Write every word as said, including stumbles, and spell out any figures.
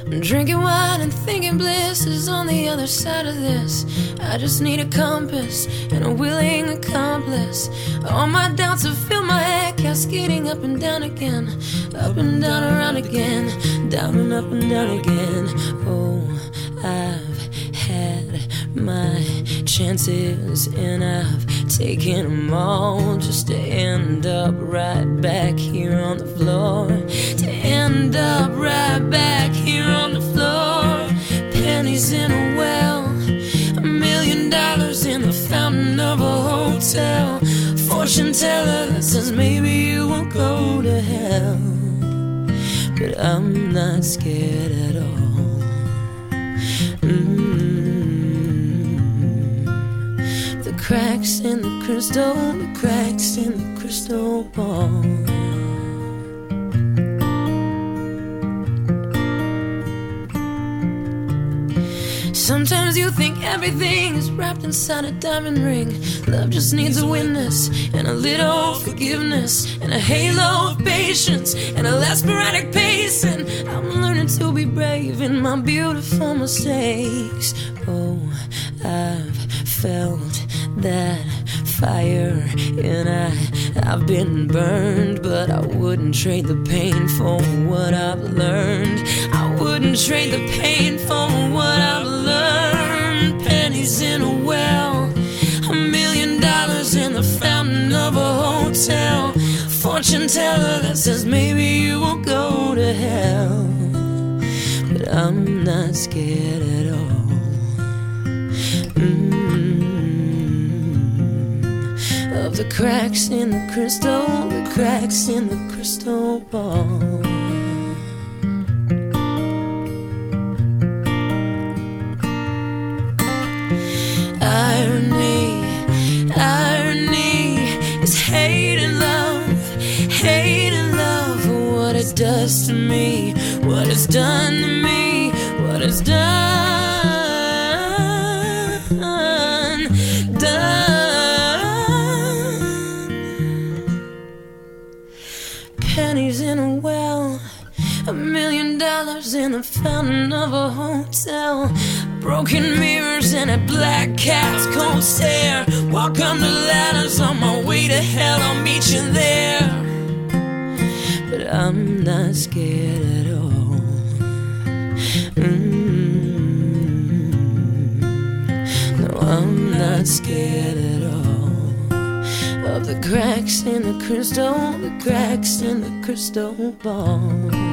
I'm drinking wine and thinking bliss is on the other side of this. I just need a compass and a willing accomplice. All my doubts have filled my head, cascading up and down again, up and down, around again, down and up and down again. Oh, I've had my chances and I've taken them all, just to end up right back here on the floor, to end up right back here on the floor. Pennies in a well, a million dollars in the fountain of a hotel. Fortune teller that says maybe you won't go to hell, but I'm not scared at all. Mm-hmm. The cracks in the crystal, the cracks in the crystal ball. Sometimes you think everything is wrapped inside a diamond ring. Love just needs a witness and a little forgiveness and a halo of patience and a less sporadic pace. And I'm learning to be brave in my beautiful mistakes. Oh, I've felt that fire and I, I've been burned, but I wouldn't trade the pain for what I've learned. I wouldn't trade the pain for what I've learned. Pennies in a well, a million dollars in the fountain of a hotel. Fortune teller that says maybe you will go to hell, but I'm not scared at all. Mm-hmm. Of the cracks in the crystal, the cracks in the crystal ball. Irony, irony is hate and love, hate and love. What it does to me, what it's done to me, what it's done, done. Pennies in a well, a million dollars in the fountain of a hotel. Broken mirrors and a black cat's cold stare. Walk on the ladders on my way to hell, I'll meet you there. But I'm not scared at all. Mm-hmm. No, I'm not scared at all. Of the cracks in the crystal, the cracks in the crystal ball.